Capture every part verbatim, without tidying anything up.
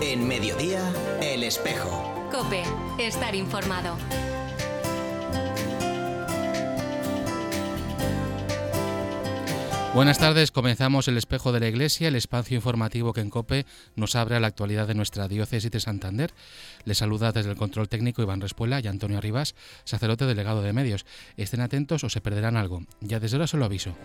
En Mediodía, El Espejo. COPE. Estar informado. Buenas tardes, comenzamos El Espejo de la Iglesia, el espacio informativo que en COPE nos abre a la actualidad de nuestra diócesis de Santander. Les saluda desde el control técnico Iván Respuela y Antonio Arribas, sacerdote delegado de medios. Estén atentos o se perderán algo. Ya desde ahora se lo aviso.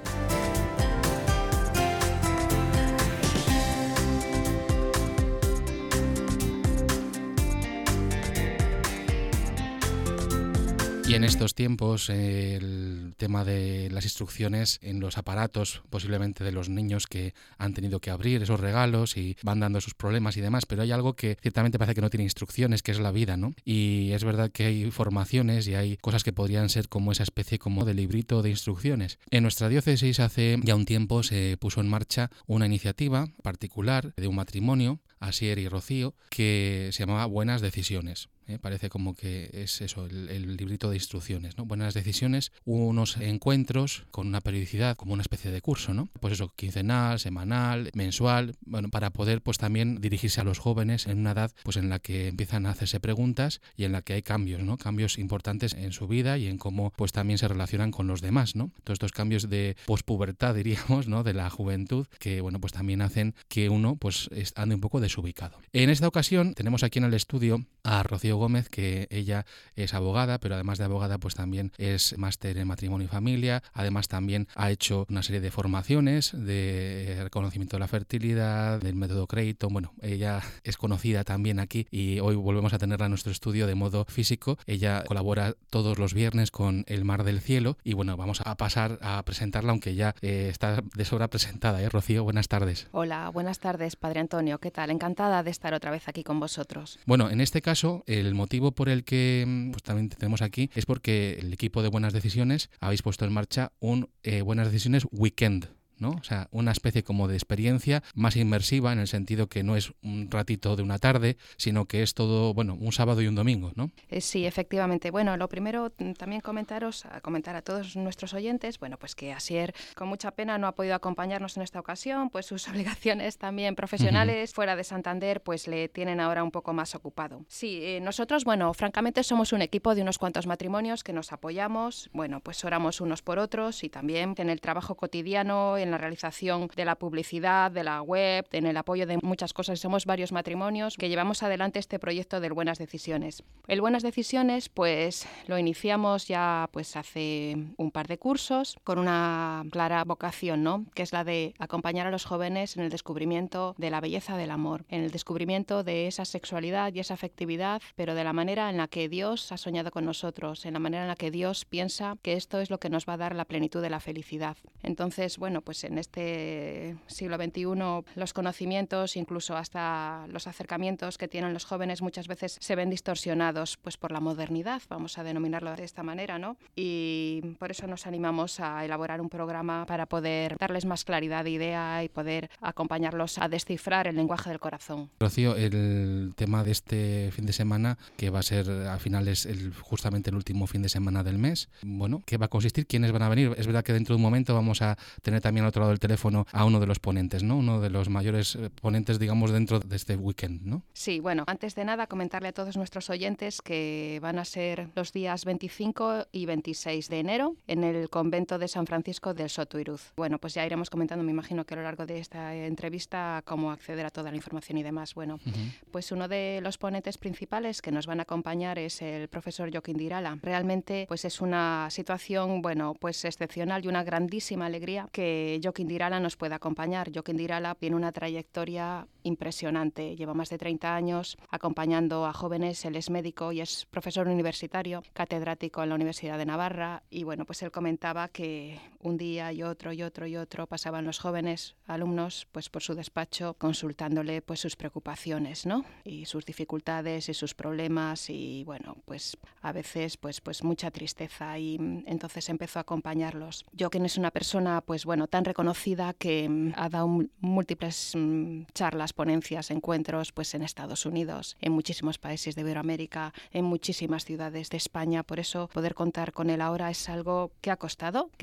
Y en estos tiempos eh, el tema de las instrucciones en los aparatos, posiblemente de los niños que han tenido que abrir esos regalos y van dando sus problemas y demás, pero hay algo que ciertamente parece que no tiene instrucciones, que es la vida, ¿no? Y es verdad que hay formaciones y hay cosas que podrían ser como esa especie como de librito de instrucciones. En nuestra diócesis hace ya un tiempo se puso en marcha una iniciativa particular de un matrimonio, Asier y Rocío, que se llamaba Buenas Decisiones. ¿Eh? Parece como que es eso, el, el librito de instrucciones, ¿no? Buenas Decisiones, unos encuentros con una periodicidad, como una especie de curso, ¿no? Pues eso, quincenal, semanal, mensual, bueno, para poder pues también dirigirse a los jóvenes en una edad pues en la que empiezan a hacerse preguntas y en la que hay cambios, ¿no? Cambios importantes en su vida y en cómo pues también se relacionan con los demás, ¿no? Todos estos cambios de pospubertad, diríamos, ¿no? De la juventud, que bueno, pues también hacen que uno pues ande un poco desubicado. En esta ocasión tenemos aquí en el estudio a Rocío Gómez, que ella es abogada, pero además de abogada pues también es máster en matrimonio y familia, además también ha hecho una serie de formaciones de reconocimiento de la fertilidad, del método Creighton. Bueno, ella es conocida también aquí y hoy volvemos a tenerla en nuestro estudio de modo físico. Ella colabora todos los viernes con El Mar del Cielo y bueno, vamos a pasar a presentarla, aunque ya eh, está de sobra presentada, ¿eh? Rocío, buenas tardes. Hola, buenas tardes, Padre Antonio, ¿qué tal? Encantada de estar otra vez aquí con vosotros. Bueno, en este caso, el motivo por el que pues, también tenemos aquí es porque el equipo de Buenas Decisiones habéis puesto en marcha un eh, Buenas Decisiones Weekend, ¿no? O sea, una especie como de experiencia más inmersiva en el sentido que no es un ratito de una tarde, sino que es todo, bueno, un sábado y un domingo, ¿no? Eh, sí, efectivamente. Bueno, lo primero también comentaros, a comentar a todos nuestros oyentes, bueno, pues que Asier con mucha pena no ha podido acompañarnos en esta ocasión, pues sus obligaciones también profesionales uh-huh. fuera de Santander, pues le tienen ahora un poco más ocupado. Sí, eh, nosotros, bueno, francamente somos un equipo de unos cuantos matrimonios que nos apoyamos, bueno, pues oramos unos por otros y también en el trabajo cotidiano, en la realización de la publicidad, de la web, en el apoyo de muchas cosas. Somos varios matrimonios que llevamos adelante este proyecto del Buenas Decisiones. El Buenas Decisiones, pues lo iniciamos ya pues hace un par de cursos con una clara vocación, ¿no? Que es la de acompañar a los jóvenes en el descubrimiento de la belleza del amor, en el descubrimiento de esa sexualidad y esa afectividad, pero de la manera en la que Dios ha soñado con nosotros, en la manera en la que Dios piensa que esto es lo que nos va a dar la plenitud de la felicidad. Entonces, bueno, pues en este siglo veintiuno los conocimientos, incluso hasta los acercamientos que tienen los jóvenes muchas veces se ven distorsionados pues por la modernidad, vamos a denominarlo de esta manera, ¿no? Y por eso nos animamos a elaborar un programa para poder darles más claridad de idea y poder acompañarlos a descifrar el lenguaje del corazón. Rocío, el tema de este fin de semana, que va a ser al final es el, justamente el último fin de semana del mes, bueno, ¿qué va a consistir? ¿Quiénes van a venir? Es verdad que dentro de un momento vamos a tener también al otro lado del teléfono a uno de los ponentes, ¿no? Uno de los mayores ponentes, digamos, dentro de este weekend, ¿no? Sí, bueno, antes de nada comentarle a todos nuestros oyentes que van a ser los días veinticinco y veintiséis de enero en el convento de San Francisco del Sotuiruz. Bueno, pues ya iremos comentando, me imagino que a lo largo de esta entrevista, cómo acceder a toda la información y demás. Bueno, uh-huh. pues uno de los ponentes principales que nos van a acompañar es el profesor Joaquín Dirala. Realmente, pues es una situación, bueno, pues excepcional y una grandísima alegría que Joaquín Dirala nos puede acompañar. Joaquín Dirala tiene una trayectoria impresionante. Lleva más de treinta años acompañando a jóvenes. Él es médico y es profesor universitario, catedrático en la Universidad de Navarra. Y bueno, pues él comentaba que un día y otro y otro y otro pasaban los jóvenes alumnos pues por su despacho consultándole pues sus preocupaciones, ¿no? Y sus dificultades y sus problemas y bueno, pues a veces pues pues mucha tristeza y entonces empezó a acompañarlos. Joaquín es una persona pues bueno tan reconocida que ha dado múltiples um, charlas, ponencias, encuentros pues en Estados Unidos, en muchísimos países de Iberoamérica, en muchísimas ciudades de España. Por eso poder contar con él ahora es algo que ha costado, que estamos agradecidos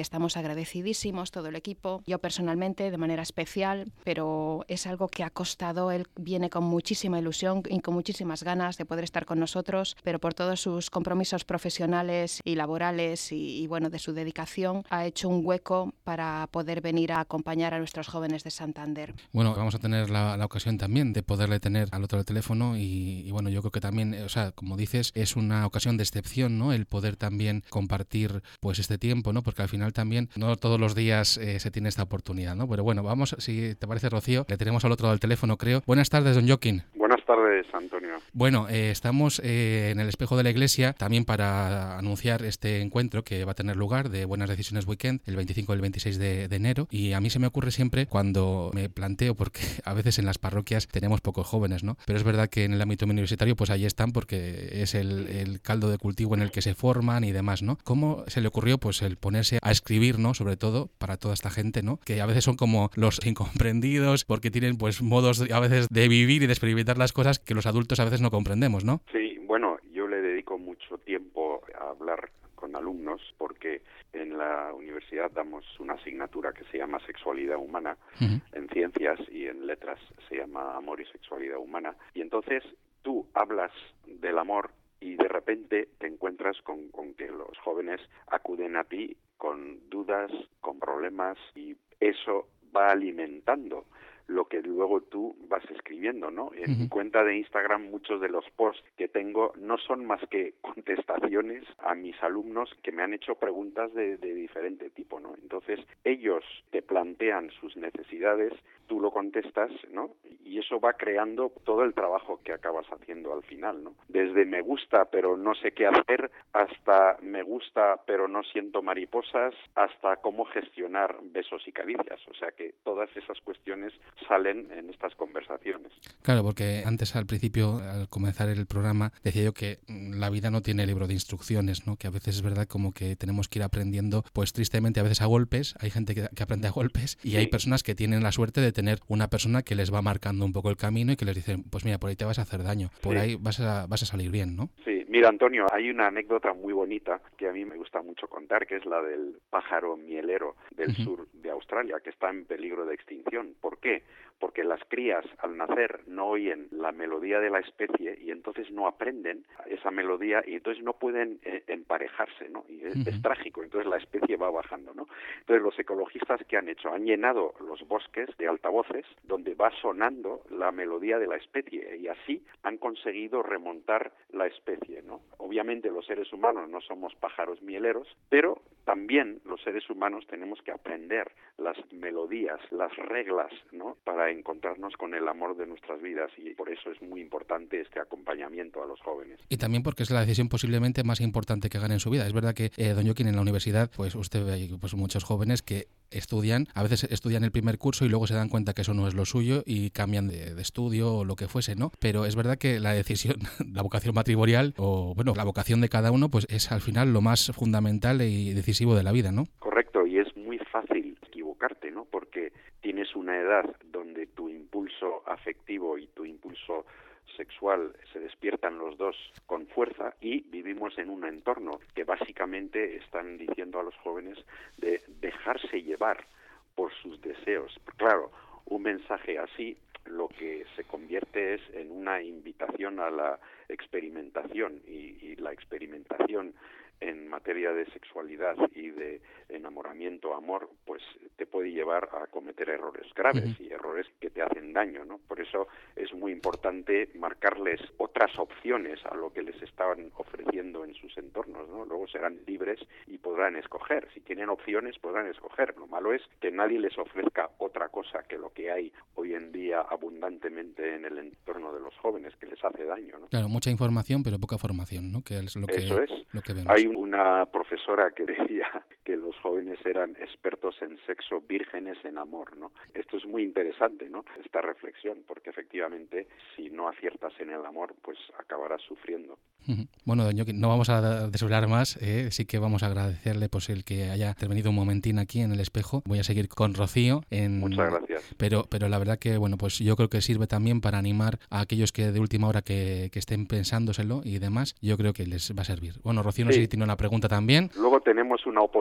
agradecidísimos todo el equipo, yo personalmente de manera especial, pero es algo que ha costado. Él viene con muchísima ilusión y con muchísimas ganas de poder estar con nosotros, pero por todos sus compromisos profesionales y laborales y, y bueno, de su dedicación, ha hecho un hueco para poder venir a acompañar a nuestros jóvenes de Santander. Bueno, vamos a tener la, la ocasión también de poderle tener al otro del teléfono y, y bueno, yo creo que también, o sea, como dices, es una ocasión de excepción, ¿no? El poder también compartir pues este tiempo, ¿no? Porque al final también no todos los días eh, se tiene esta oportunidad, ¿no? Pero bueno, vamos, si te parece, Rocío, le tenemos al otro del teléfono, creo. Buenas tardes, don Joaquín. Buenas tardes, Antonio. Bueno, eh, estamos eh, en el Espejo de la Iglesia también para anunciar este encuentro que va a tener lugar de Buenas Decisiones Weekend el veinticinco y el veintiséis de, de enero, y a mí se me ocurre siempre cuando me planteo, porque a veces en las parroquias tenemos pocos jóvenes, ¿no? Pero es verdad que en el ámbito universitario pues ahí están porque es el, el caldo de cultivo en el que se forman y demás, ¿no? ¿Cómo se le ocurrió pues el ponerse a escribir, ¿no? Sobre todo para toda esta gente, ¿no? Que a veces son como los incomprendidos porque tienen pues modos a veces de vivir y de experimentar las cosas que los adultos a veces no comprendemos, ¿no? Sí, bueno, yo le dedico mucho tiempo a hablar con alumnos porque en la universidad damos una asignatura que se llama Sexualidad Humana, uh-huh. En ciencias y en letras se llama Amor y Sexualidad Humana, y entonces tú hablas del amor y de repente te encuentras con, con que los jóvenes acuden a ti con dudas, con problemas, y eso va alimentando lo que luego tú vas escribiendo, ¿no? En uh-huh. mi cuenta de Instagram muchos de los posts que tengo no son más que contestaciones a mis alumnos que me han hecho preguntas de, de diferente tipo, ¿no? Entonces ellos te plantean sus necesidades, tú lo contestas, ¿no? Y eso va creando todo el trabajo que acabas haciendo al final, ¿no? Desde me gusta pero no sé qué hacer, hasta me gusta pero no siento mariposas, hasta cómo gestionar besos y caricias. O sea que todas esas cuestiones salen en estas conversaciones. Claro, porque antes al principio, al comenzar el programa, decía yo que la vida no tiene libro de instrucciones, ¿no? Que a veces es verdad como que tenemos que ir aprendiendo, pues tristemente a veces a golpes, hay gente que, que aprende a golpes y sí. Hay personas que tienen la suerte de tener una persona que les va marcando un poco el camino y que les dice, pues mira, por ahí te vas a hacer daño, por sí. ahí vas a, vas a salir bien, ¿no? Sí, mira, Antonio, hay una anécdota muy bonita que a mí me gusta mucho contar, que es la del pájaro mielero del uh-huh. sur de Australia, que está en peligro de extinción. ¿Por qué? Porque las crías al nacer no oyen la melodía de la especie y entonces no aprenden esa melodía y entonces no pueden eh, emparejarse, ¿no? Y es, uh-huh. es trágico, entonces la especie va bajando, ¿no? Entonces los ecologistas, ¿qué han hecho? Han llenado los bosques de altavoces donde va sonando la melodía de la especie y así han conseguido remontar la especie, ¿no? Obviamente los seres humanos no somos pájaros mieleros, pero también los seres humanos tenemos que aprender las melodías, las reglas, ¿no? Para encontrarnos con el amor de nuestras vidas, y por eso es muy importante este acompañamiento a los jóvenes. Y también porque es la decisión posiblemente más importante que hagan en su vida. Es verdad que, eh, don Joaquín, en la universidad, pues usted ve pues, muchos jóvenes que estudian, a veces estudian el primer curso y luego se dan cuenta que eso no es lo suyo y cambian de, de estudio o lo que fuese, ¿no? Pero es verdad que la decisión, la vocación matrimonial o, bueno, la vocación de cada uno, pues es al final lo más fundamental y decisivo de la vida, ¿no? Correcto, y es muy fácil equivocarte, ¿no? Porque tienes una edad donde tu impulso afectivo y tu impulso sexual se despiertan los dos con fuerza y vivimos en un entorno que básicamente están diciendo a los jóvenes de dejarse llevar por sus deseos. Claro, un mensaje así lo que se convierte es en una invitación a la experimentación y, y la experimentación en materia de sexualidad y de enamoramiento, amor, pues te puede llevar a cometer errores graves uh-huh. y errores que te hacen daño, ¿no? Por eso es muy importante marcarles otras opciones a lo que les estaban ofreciendo en sus entornos, ¿no? Luego serán libres y podrán escoger. Si tienen opciones, podrán escoger. Lo malo es que nadie les ofrezca otra cosa que lo que hay hoy en día abundantemente en el entorno de los jóvenes, que les hace daño, ¿no? Claro, mucha información, pero poca formación, ¿no? Que es lo que, eso es. Lo que vemos. Hay una profesora que decía que los jóvenes eran expertos en sexo, vírgenes en amor, ¿no? Esto es muy interesante, ¿no? Esta reflexión, porque efectivamente si no aciertas en el amor, pues acabarás sufriendo. Bueno, don Joaquín, no vamos a desvelar más, ¿eh? Sí que vamos a agradecerle pues el que haya intervenido un momentín aquí en el espejo. Voy a seguir con Rocío. En... Muchas gracias. Pero, pero la verdad que, bueno, pues yo creo que sirve también para animar a aquellos que de última hora que, que estén pensándoselo y demás. Yo creo que les va a servir. Bueno, Rocío, no sí. sé si tiene una pregunta también. Luego tenemos una oportunidad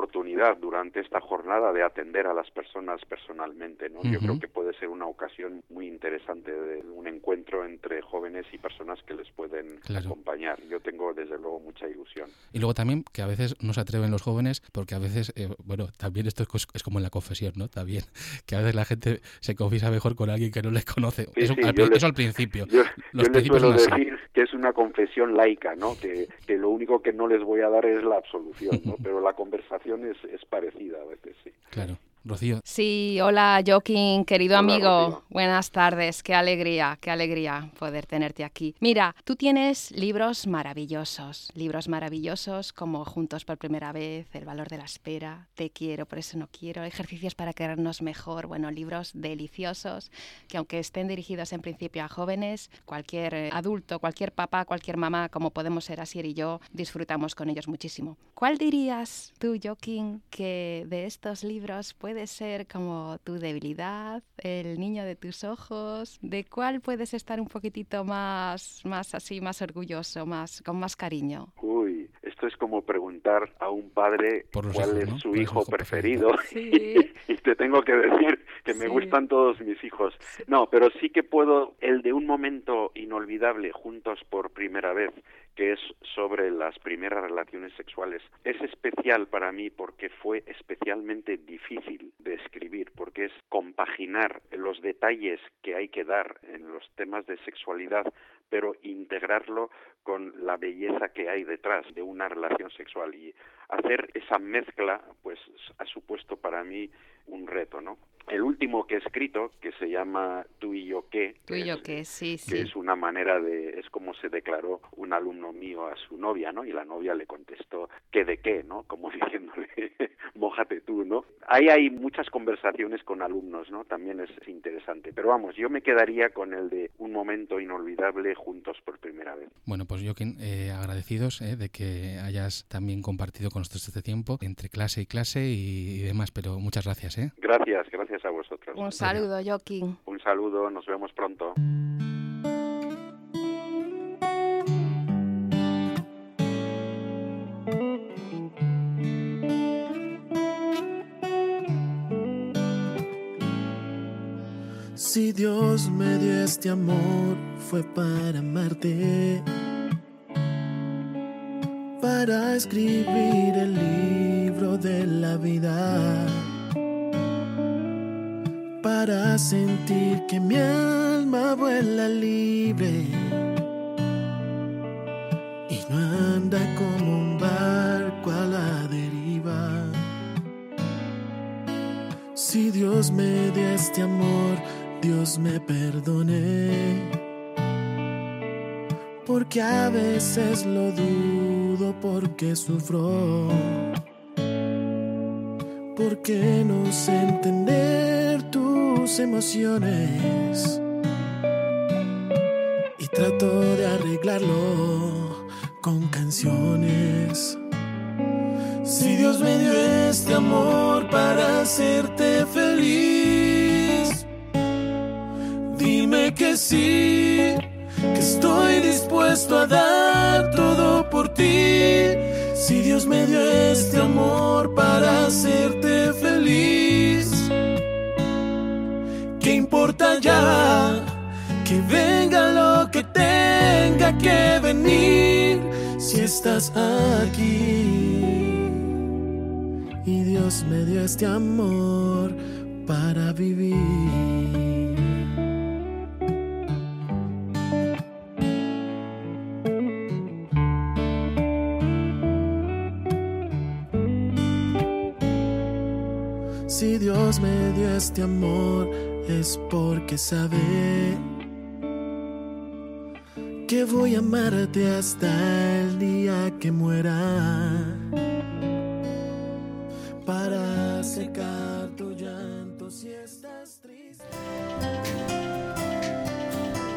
oportunidad durante esta jornada de atender a las personas personalmente, ¿no? Uh-huh. Yo creo que puede ser una ocasión muy interesante de un encuentro entre jóvenes y personas que les pueden claro. acompañar. Yo tengo desde luego mucha ilusión. Y luego también que a veces no se atreven los jóvenes porque a veces, eh, bueno, también esto es, es como en la confesión, ¿no? También que a veces la gente se confiesa mejor con alguien que no les conoce. Sí, eso, sí, al, eso les, al principio. Yo, los yo les suelo decir que es una confesión laica, ¿no? Que, que lo único que no les voy a dar es la absolución, ¿no? Pero la conversación es, es parecida a veces, sí. Claro. Rocío. Sí, hola Joaquín, querido hola, amigo. Rocío. Buenas tardes, qué alegría, qué alegría poder tenerte aquí. Mira, tú tienes libros maravillosos, libros maravillosos como Juntos por primera vez, El valor de la espera, Te quiero, por eso no quiero, Ejercicios para querernos mejor, bueno, libros deliciosos que aunque estén dirigidos en principio a jóvenes, cualquier adulto, cualquier papá, cualquier mamá, como podemos ser Asier y yo, disfrutamos con ellos muchísimo. ¿Cuál dirías tú, Joaquín, que de estos libros puede puede ser como tu debilidad, el niño de tus ojos? ¿De cuál puedes estar un poquitito más, más así, más orgulloso, más con más cariño? Uy, esto es como preguntar a un padre cuál hijos, es ¿no? su hijo preferido. Sí. Y te tengo que decir que me sí. gustan todos mis hijos. Sí. No, pero sí que puedo, el de un momento inolvidable, Juntos por primera vez, que es sobre las primeras relaciones sexuales. Es especial para mí porque fue especialmente difícil de escribir, porque es compaginar los detalles que hay que dar en los temas de sexualidad, pero integrarlo con la belleza que hay detrás de una relación sexual. Y hacer esa mezcla, pues, ha supuesto para mí un reto, ¿no? El último que he escrito, que se llama Tú y yo qué, Tú y yo qué, sí, sí. que es una manera de, es como se declaró un alumno mío a su novia, ¿no? Y la novia le contestó, ¿qué de qué?, ¿no? Como diciéndole, mójate tú, ¿no? Ahí hay muchas conversaciones con alumnos, ¿no? También es interesante. Pero vamos, yo me quedaría con el de un momento inolvidable, Juntos por primera vez. Bueno, pues Joaquín, eh, agradecidos eh, de que hayas también compartido con nosotros este tiempo entre clase y clase y, y demás, pero muchas gracias, ¿eh? Gracias, gracias a vosotros. Un saludo, Joaquín. Un saludo, nos vemos pronto. Si Dios me dio este amor, fue para amarte, para escribir el libro de la vida, para sentir que mi alma vuela libre y no anda como un barco a la deriva. Si Dios me dio este amor, Dios me perdone, porque a veces lo dudo, porque sufro, porque no sé entender tus emociones y trato de arreglarlo con canciones. Si Dios me dio este amor para hacerte feliz, dime que sí, que estoy dispuesto a dar todo por ti. Si Dios me dio este amor para hacerte feliz, ¿qué importa ya? Que venga lo que tenga que venir, si estás aquí. Y Dios me dio este amor para vivir. Si Dios me dio este amor, es porque sabe que voy a amarte hasta el día que muera, para secar tu llanto si estás triste.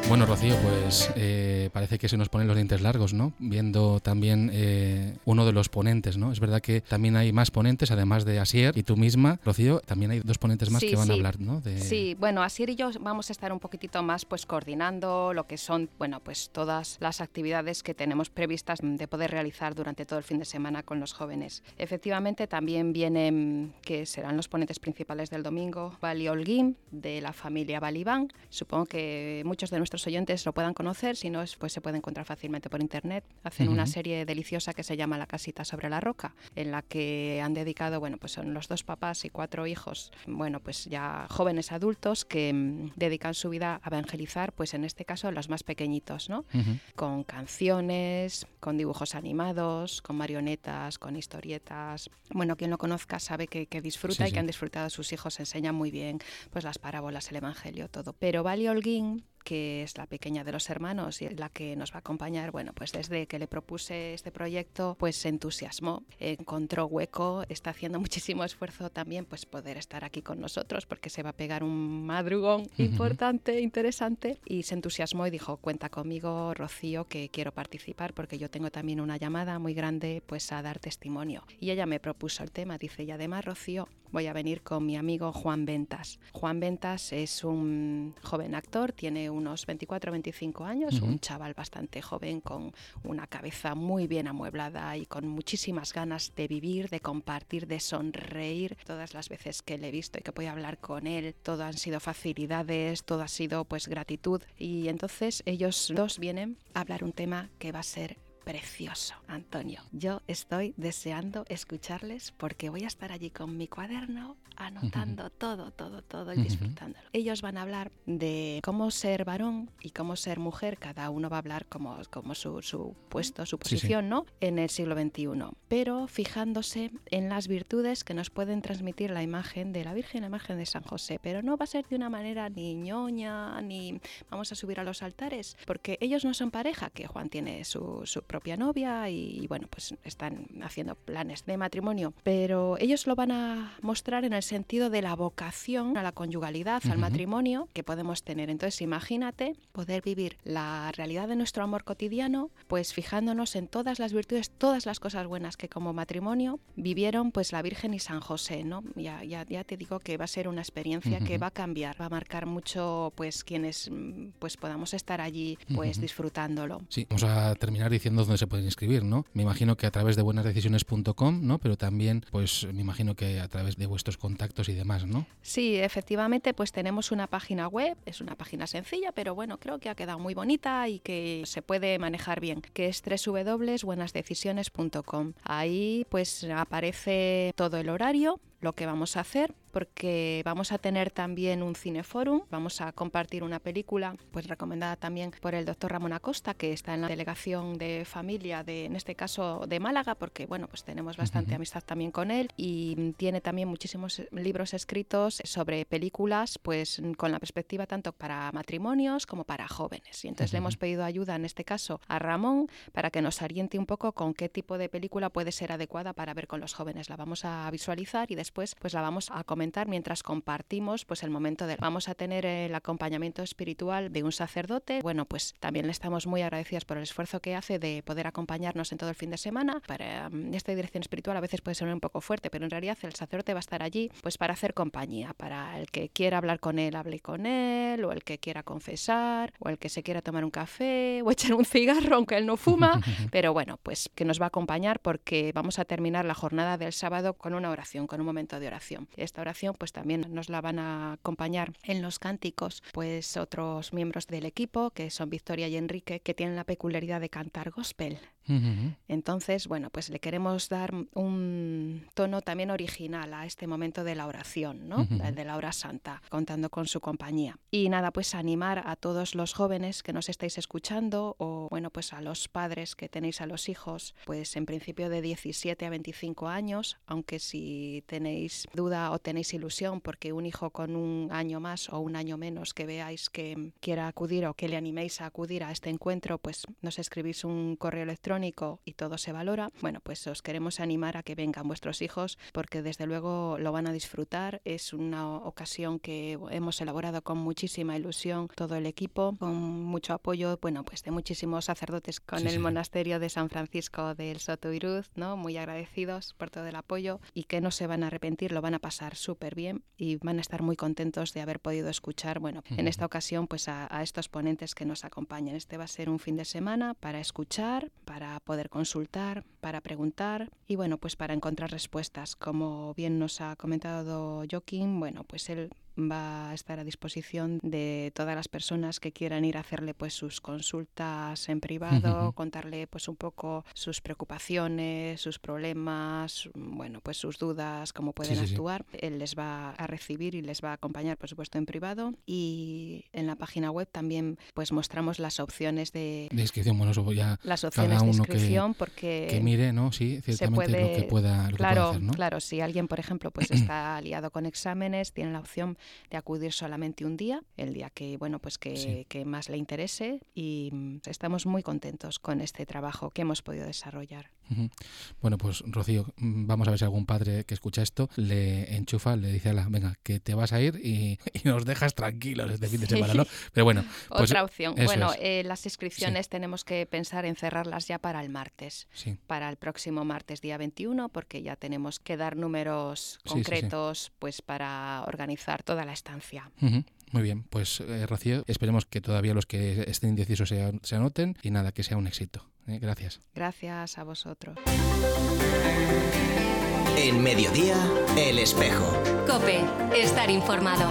Bueno, Rocío, pues eh, parece que se nos ponen los dientes largos, ¿no? Viendo también eh, uno de los ponentes, ¿no? Es verdad que también hay más ponentes, además de Asier y tú misma, Rocío, también hay dos ponentes más sí, que van sí. a hablar, ¿no? De... Sí, bueno, Asier y yo vamos a estar un poquitito más pues coordinando lo que son, bueno, pues todas las actividades que tenemos previstas de poder realizar durante todo el fin de semana con los jóvenes. Efectivamente, también vienen, que serán los ponentes principales del domingo, Bali Holguín, de la familia Balibán. Supongo que muchos de nuestros oyentes lo puedan conocer, si no, pues se puede encontrar fácilmente por internet. Hacen uh-huh. una serie deliciosa que se llama La casita sobre la roca, en la que han dedicado, bueno, pues son los dos papás y cuatro hijos, bueno, pues ya jóvenes adultos que mmm, dedican su vida a evangelizar, pues en este caso los más pequeñitos, ¿no? Uh-huh. Con canciones, con dibujos animados, con marionetas, con historietas. Bueno, quien lo conozca sabe que, que disfruta sí, y sí. que han disfrutado sus hijos, enseñan muy bien pues las parábolas, el evangelio, todo. Pero Bali Holguín, que es la pequeña de los hermanos y la que nos va a acompañar, bueno, pues desde que le propuse este proyecto, pues se entusiasmó, encontró hueco, está haciendo muchísimo esfuerzo también, pues poder estar aquí con nosotros, porque se va a pegar un madrugón uh-huh. importante, interesante, y se entusiasmó y dijo, cuenta conmigo, Rocío, que quiero participar, porque yo tengo también una llamada muy grande, pues a dar testimonio. Y ella me propuso el tema, dice, y además, Rocío, voy a venir con mi amigo Juan Ventas. Juan Ventas es un joven actor, tiene unos veinticuatro o veinticinco años, uh-huh. un chaval bastante joven con una cabeza muy bien amueblada y con muchísimas ganas de vivir, de compartir, de sonreír. Todas las veces que le he visto y que voy a hablar con él, todo han sido facilidades, todo ha sido pues gratitud. Y entonces ellos dos vienen a hablar un tema que va a ser precioso, Antonio. Yo estoy deseando escucharles porque voy a estar allí con mi cuaderno anotando uh-huh. todo, todo, todo y uh-huh. disfrutándolo. Ellos van a hablar de cómo ser varón y cómo ser mujer. Cada uno va a hablar como, como su, su puesto, su posición, sí, sí. ¿no? En el siglo veintiuno. Pero fijándose en las virtudes que nos pueden transmitir la imagen de la Virgen, la imagen de San José. Pero no va a ser de una manera ni ñoña, ni vamos a subir a los altares, porque ellos no son pareja, que Juan tiene su, su propia novia y, y bueno, pues están haciendo planes de matrimonio. Pero ellos lo van a mostrar en el sentido de la vocación a la conyugalidad, uh-huh. al matrimonio que podemos tener. Entonces imagínate poder vivir la realidad de nuestro amor cotidiano, pues fijándonos en todas las virtudes, todas las cosas buenas que como matrimonio vivieron pues la Virgen y San José, ¿no? Ya, ya, ya te digo que va a ser una experiencia uh-huh. que va a cambiar, va a marcar mucho pues quienes pues podamos estar allí pues uh-huh. disfrutándolo. Sí, vamos a terminar diciendo dónde se pueden inscribir, ¿no? Me imagino que a través de buenas decisiones punto com, ¿no? Pero también pues me imagino que a través de vuestros contactos y demás, ¿no? Sí, efectivamente, pues tenemos una página web, es una página sencilla, pero bueno, creo que ha quedado muy bonita y que se puede manejar bien, que es doble u doble u doble u punto buenas decisiones punto com. Ahí pues aparece todo el horario, lo que vamos a hacer, porque vamos a tener también un cineforum, vamos a compartir una película pues recomendada también por el doctor Ramón Acosta, que está en la delegación de familia de, en este caso de Málaga, porque bueno, pues tenemos bastante uh-huh. amistad también con él y tiene también muchísimos libros escritos sobre películas pues con la perspectiva tanto para matrimonios como para jóvenes. Y entonces uh-huh. le hemos pedido ayuda en este caso a Ramón para que nos oriente un poco con qué tipo de película puede ser adecuada para ver con los jóvenes. La vamos a visualizar y después pues la vamos a comentar mientras compartimos pues el momento de vamos a tener el acompañamiento espiritual de un sacerdote. Bueno, pues también le estamos muy agradecidas por el esfuerzo que hace de poder acompañarnos en todo el fin de semana. Para um, esta dirección espiritual a veces puede ser un poco fuerte, pero en realidad el sacerdote va a estar allí pues para hacer compañía, para el que quiera hablar con él, hable con él, o el que quiera confesar, o el que se quiera tomar un café o echar un cigarro, aunque él no fuma, pero bueno, pues que nos va a acompañar porque vamos a terminar la jornada del sábado con una oración, con un momento de oración. Esta oración pues también nos la van a acompañar en los cánticos pues otros miembros del equipo, que son Victoria y Enrique, que tienen la peculiaridad de cantar gospel. Uh-huh. Entonces, bueno, pues le queremos dar un tono también original a este momento de la oración, ¿no? Uh-huh. De la hora santa, contando con su compañía. Y nada, pues animar a todos los jóvenes que nos estáis escuchando o, bueno, pues a los padres que tenéis a los hijos, pues en principio de diecisiete a veinticinco años, aunque si tenéis duda o tenéis ilusión porque un hijo con un año más o un año menos que veáis que quiera acudir o que le animéis a acudir a este encuentro, pues nos escribís un correo electrónico electrónico y todo se valora, bueno, pues os queremos animar a que vengan vuestros hijos porque desde luego lo van a disfrutar. Es una ocasión que hemos elaborado con muchísima ilusión todo el equipo, con mucho apoyo, bueno, pues de muchísimos sacerdotes con sí, el sí. monasterio de San Francisco del Sotoiruz, ¿no? Muy agradecidos por todo el apoyo y que no se van a arrepentir, lo van a pasar súper bien y van a estar muy contentos de haber podido escuchar, bueno, uh-huh. en esta ocasión pues a, a estos ponentes que nos acompañan. Este va a ser un fin de semana para escuchar, para poder consultar, para preguntar y bueno, pues para encontrar respuestas. Como bien nos ha comentado Joaquín, bueno, pues él va a estar a disposición de todas las personas que quieran ir a hacerle pues sus consultas en privado, uh-huh. contarle pues un poco sus preocupaciones, sus problemas, bueno, pues sus dudas, cómo pueden sí, sí, actuar. Sí. Él les va a recibir y les va a acompañar, por supuesto, en privado. Y en la página web también pues mostramos las opciones de, de inscripción. Bueno, eso ya las opciones cada uno de inscripción que, porque que mire, ¿no? Sí, ciertamente puede, lo que pueda, lo claro, que pueda hacer, ¿no? Claro, si alguien, por ejemplo, pues está liado con exámenes, tiene la opción de acudir solamente un día, el día que bueno pues que, sí. que más le interese y estamos muy contentos con este trabajo que hemos podido desarrollar. Uh-huh. Bueno, pues Rocío, vamos a ver si algún padre que escucha esto le enchufa, le dice a la, venga, que te vas a ir y, y nos dejas tranquilos este fin de semana, ¿no? Pero bueno. Pues, otra opción. Bueno, es. eh, las inscripciones sí. tenemos que pensar en cerrarlas ya para el martes, sí. para el próximo martes día veintiuno, porque ya tenemos que dar números concretos sí, sí, sí. pues para organizar toda la estancia. Uh-huh. Muy bien, pues eh, Rocío, esperemos que todavía los que estén indecisos se, se anoten y nada, que sea un éxito. ¿eh? Gracias. Gracias a vosotros. En Mediodía, El Espejo. COPE, estar informado.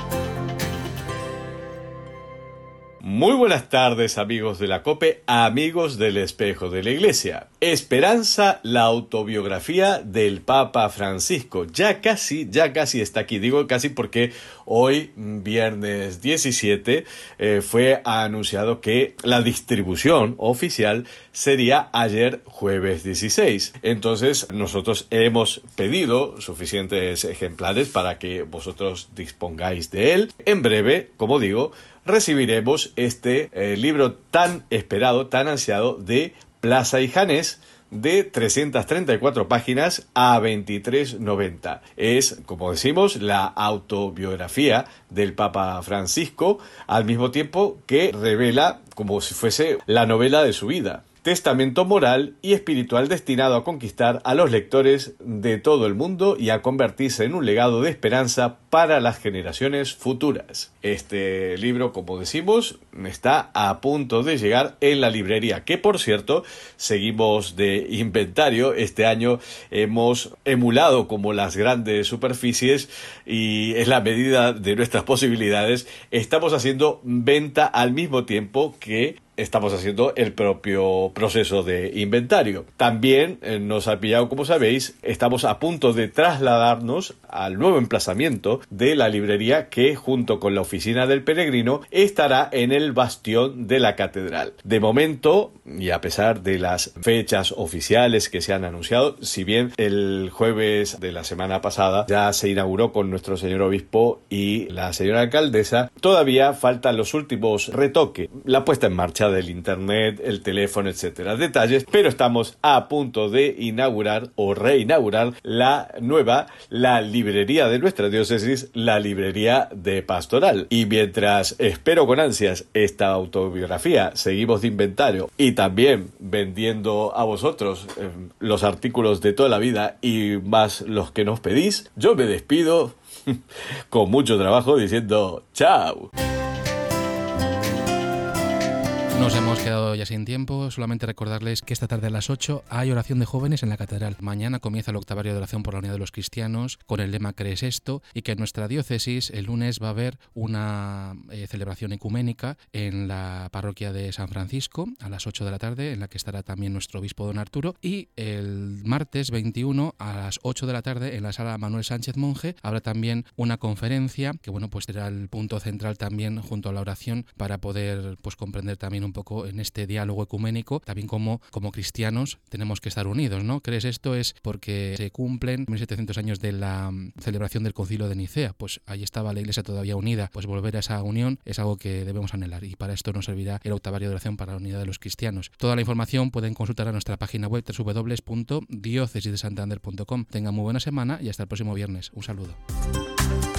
Muy buenas tardes, amigos de la COPE, amigos del Espejo de la Iglesia. Esperanza, la autobiografía del Papa Francisco. Ya casi, ya casi está aquí. Digo casi porque hoy, viernes diecisiete, eh, fue anunciado que la distribución oficial sería ayer, jueves dieciséis. Entonces, nosotros hemos pedido suficientes ejemplares para que vosotros dispongáis de él. En breve, como digo, recibiremos este eh, libro tan esperado, tan ansiado de Plaza y Janés, de trescientas treinta y cuatro páginas a veintitrés noventa. Es, como decimos, la autobiografía del Papa Francisco, al mismo tiempo que revela como si fuese la novela de su vida. Testamento moral y espiritual destinado a conquistar a los lectores de todo el mundo y a convertirse en un legado de esperanza para las generaciones futuras. Este libro, como decimos, está a punto de llegar en la librería, que por cierto, seguimos de inventario. Este año hemos emulado como las grandes superficies y en la medida de nuestras posibilidades estamos haciendo venta al mismo tiempo que estamos haciendo el propio proceso de inventario. También eh, nos ha pillado, como sabéis, estamos a punto de trasladarnos al nuevo emplazamiento de la librería que, junto con la oficina del peregrino, estará en el bastión de la catedral. De momento, y a pesar de las fechas oficiales que se han anunciado, si bien el jueves de la semana pasada ya se inauguró con nuestro señor obispo y la señora alcaldesa, todavía faltan los últimos retoques, la puesta en marcha del internet, el teléfono, etcétera, detalles, pero estamos a punto de inaugurar o reinaugurar la nueva, la librería de nuestra diócesis, la librería de Pastoral. Y mientras espero con ansias esta autobiografía, seguimos de inventario y también vendiendo a vosotros eh, los artículos de toda la vida y más los que nos pedís, yo me despido con mucho trabajo diciendo chao. Nos hemos quedado ya sin tiempo, solamente recordarles que esta tarde a las ocho hay oración de jóvenes en la catedral. Mañana comienza el octavario de oración por la unidad de los cristianos con el lema ¿Crees esto? Y que en nuestra diócesis el lunes va a haber una eh, celebración ecuménica en la parroquia de San Francisco a las ocho de la tarde, en la que estará también nuestro obispo don Arturo, y el martes veintiuno a las ocho de la tarde en la sala Manuel Sánchez Monje habrá también una conferencia que bueno pues será el punto central también junto a la oración para poder pues comprender también un un poco en este diálogo ecuménico, también como, como cristianos tenemos que estar unidos, ¿no? ¿Crees esto es porque se cumplen mil setecientos años de la celebración del Concilio de Nicea? Pues ahí estaba la Iglesia todavía unida, pues volver a esa unión es algo que debemos anhelar, y para esto nos servirá el octavario de oración para la unidad de los cristianos. Toda la información pueden consultar a nuestra página web doble u doble u doble u punto diócesis de santander punto com. Tengan muy buena semana y hasta el próximo viernes. Un saludo.